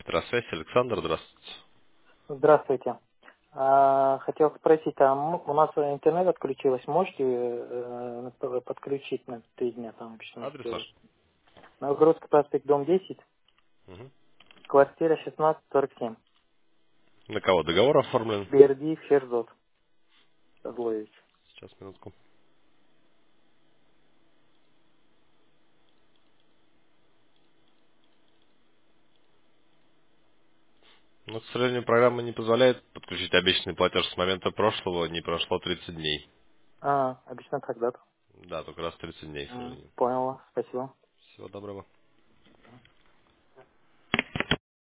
Здравствуйте, Александр, здравствуйте. Здравствуйте. Хотел спросить, у нас интернет отключилось, можете подключить на 3 дня, там обычно Адрес сделать? ваш? Новогородский проспект, дом 10, Мгм. квартира 1647. На кого договор оформлен? Бердиев Шерзот Козлович. Сейчас, минутку. Но, к сожалению, программа не позволяет подключить обещанный платеж с момента прошлого, не прошло 30 дней. Обычно когда-то. Да, только раз 30 дней, к сожалению. Понял вас, спасибо. Всего доброго.